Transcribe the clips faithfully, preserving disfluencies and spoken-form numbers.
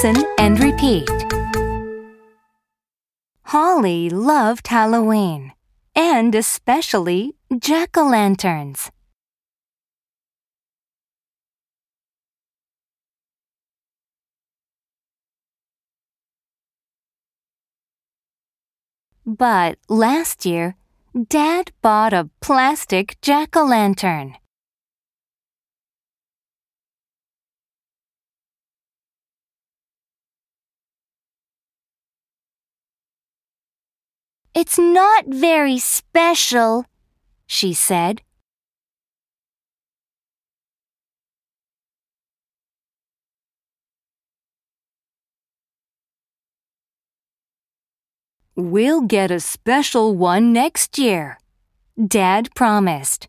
Listen and repeat. Holly loved Halloween, and especially jack-o'-lanterns. But last year, Dad bought a plastic jack-o'-lantern. "It's not very special," she said. "We'll get a special one next year," Dad promised.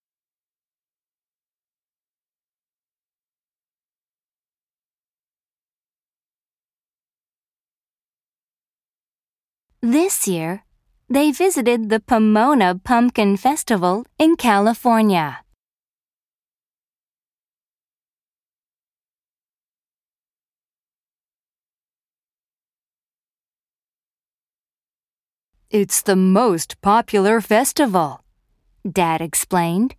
This year, they visited the Pomona Pumpkin Festival in California. "It's the most popular festival," Dad explained.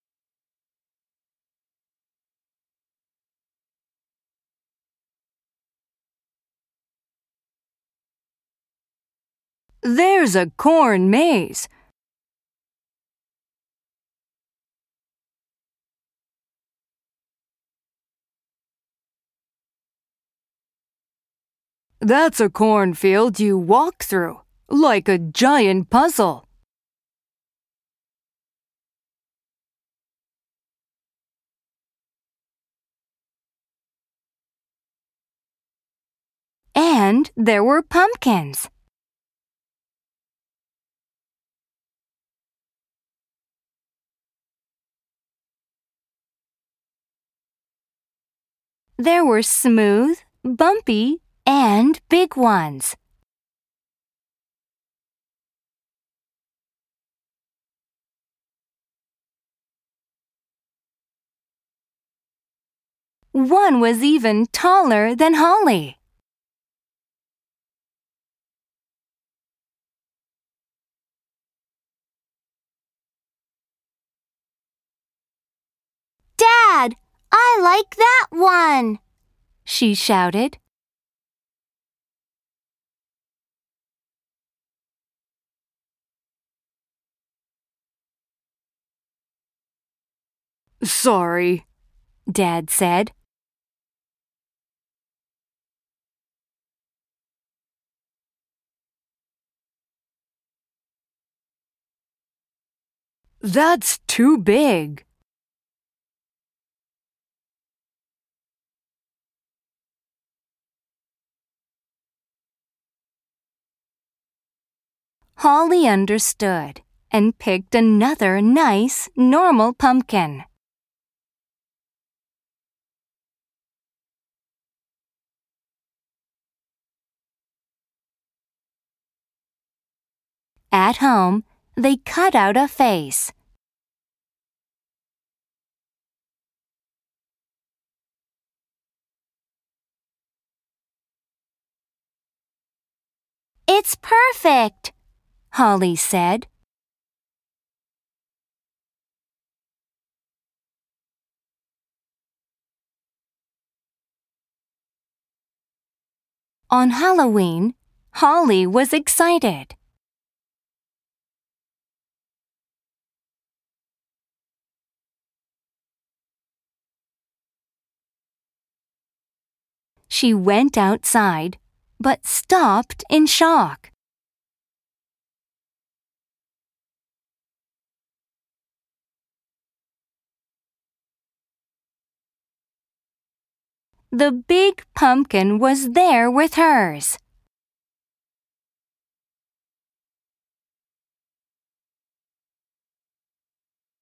"There's a corn maze." "That's a cornfield you walk through, like a giant puzzle." And there were pumpkins. There were smooth, bumpy, and big ones. One was even taller than Holly. "Dad, I like that one!" she shouted. "Sorry," Dad said. "That's too big." Holly understood and picked another nice, normal pumpkin. At home, they cut out a face. "It's perfect," Holly said. On Halloween, Holly was excited. She went outside, but stopped in shock. The big pumpkin was there with hers.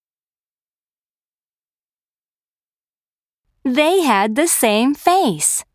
They had the same face.